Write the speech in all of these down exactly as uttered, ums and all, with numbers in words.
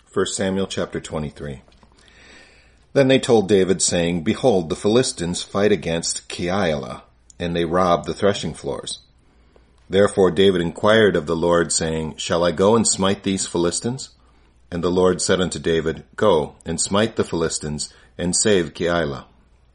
First Samuel chapter twenty-three. Then they told David, saying, Behold, the Philistines fight against Keilah, and they rob the threshing floors. Therefore David inquired of the Lord, saying, Shall I go and smite these Philistines? And the Lord said unto David, Go, and smite the Philistines, and save Keilah.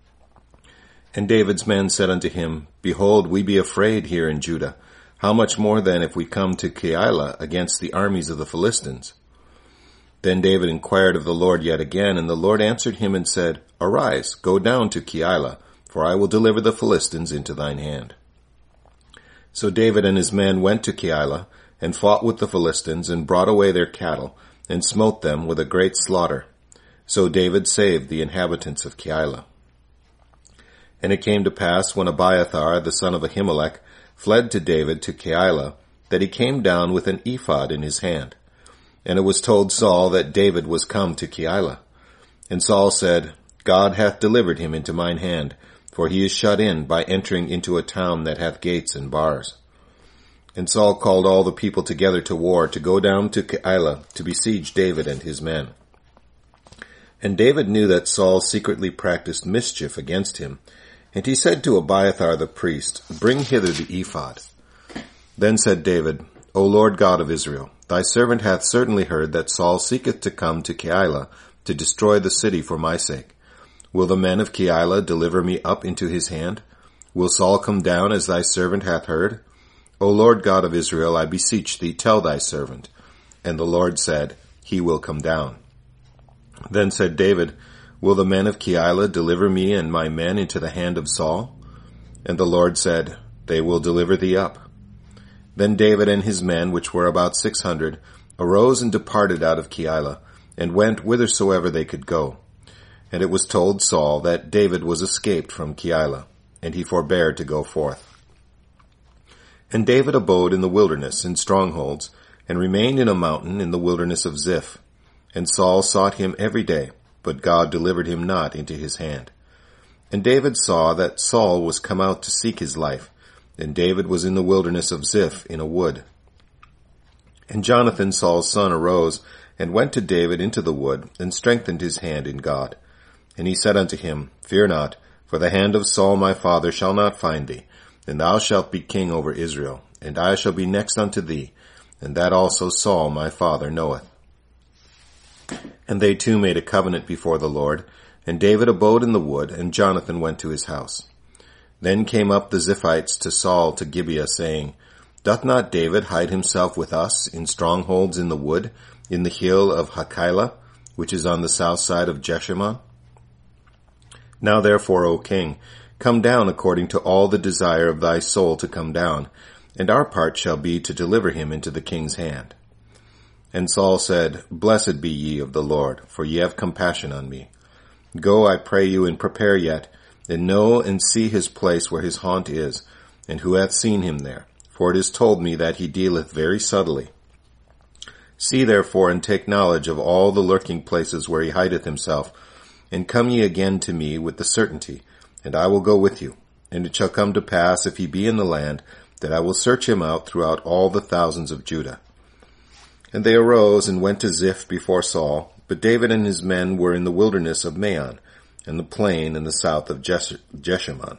And David's men said unto him, Behold, we be afraid here in Judah. How much more then if we come to Keilah against the armies of the Philistines? Then David inquired of the Lord yet again, and the Lord answered him and said, Arise, go down to Keilah, for I will deliver the Philistines into thine hand. So David and his men went to Keilah, and fought with the Philistines, and brought away their cattle, and smote them with a great slaughter. So David saved the inhabitants of Keilah. And it came to pass, when Abiathar, the son of Ahimelech, fled to David to Keilah, that he came down with an ephod in his hand. And it was told Saul that David was come to Keilah. And Saul said, God hath delivered him into mine hand, for he is shut in by entering into a town that hath gates and bars. And Saul called all the people together to war, to go down to Keilah, to besiege David and his men. And David knew that Saul secretly practiced mischief against him, and he said to Abiathar the priest, Bring hither the ephod. Then said David, O Lord God of Israel, thy servant hath certainly heard that Saul seeketh to come to Keilah, to destroy the city for my sake. Will the men of Keilah deliver me up into his hand? Will Saul come down as thy servant hath heard? O Lord God of Israel, I beseech thee, tell thy servant. And the Lord said, He will come down. Then said David, Will the men of Keilah deliver me and my men into the hand of Saul? And the Lord said, They will deliver thee up. Then David and his men, which were about six hundred, arose and departed out of Keilah, and went whithersoever they could go. And it was told Saul that David was escaped from Keilah, and he forbare to go forth. And David abode in the wilderness in strongholds, and remained in a mountain in the wilderness of Ziph. And Saul sought him every day, but God delivered him not into his hand. And David saw that Saul was come out to seek his life, and David was in the wilderness of Ziph in a wood. And Jonathan Saul's son arose, and went to David into the wood, and strengthened his hand in God. And he said unto him, Fear not, for the hand of Saul my father shall not find thee, and thou shalt be king over Israel, and I shall be next unto thee, and that also Saul my father knoweth. And they two made a covenant before the Lord, and David abode in the wood, and Jonathan went to his house. Then came up the Ziphites to Saul to Gibeah, saying, Doth not David hide himself with us in strongholds in the wood, in the hill of Hachilah, which is on the south side of Jeshimon? Now therefore, O king, come down according to all the desire of thy soul to come down, and our part shall be to deliver him into the king's hand. And Saul said, Blessed be ye of the Lord, for ye have compassion on me. Go, I pray you, and prepare yet, and know and see his place where his haunt is, and who hath seen him there. For it is told me that he dealeth very subtly. See therefore, and take knowledge of all the lurking places where he hideth himself, and come ye again to me with the certainty, and I will go with you. And it shall come to pass, if he be in the land, that I will search him out throughout all the thousands of Judah. And they arose and went to Ziph before Saul, but David and his men were in the wilderness of Maon, and the plain in the south of Jesh- Jeshimon.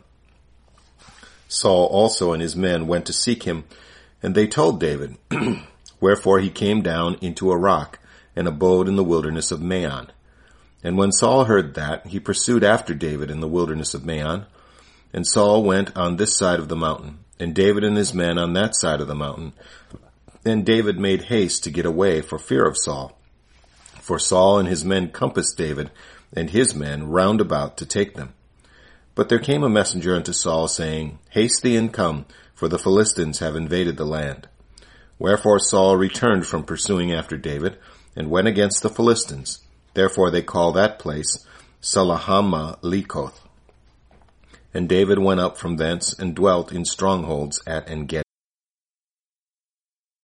Saul also and his men went to seek him, and they told David. Wherefore he came down into a rock, and abode in the wilderness of Maon. And when Saul heard that, he pursued after David in the wilderness of Maon. And Saul went on this side of the mountain, and David and his men on that side of the mountain. And David made haste to get away for fear of Saul. For Saul and his men compassed David and his men round about to take them. But there came a messenger unto Saul, saying, Haste thee and come, for the Philistines have invaded the land. Wherefore Saul returned from pursuing after David, and went against the Philistines. Therefore they call that place Salahama-Lekoth. And David went up from thence, and dwelt in strongholds at En-Gedi.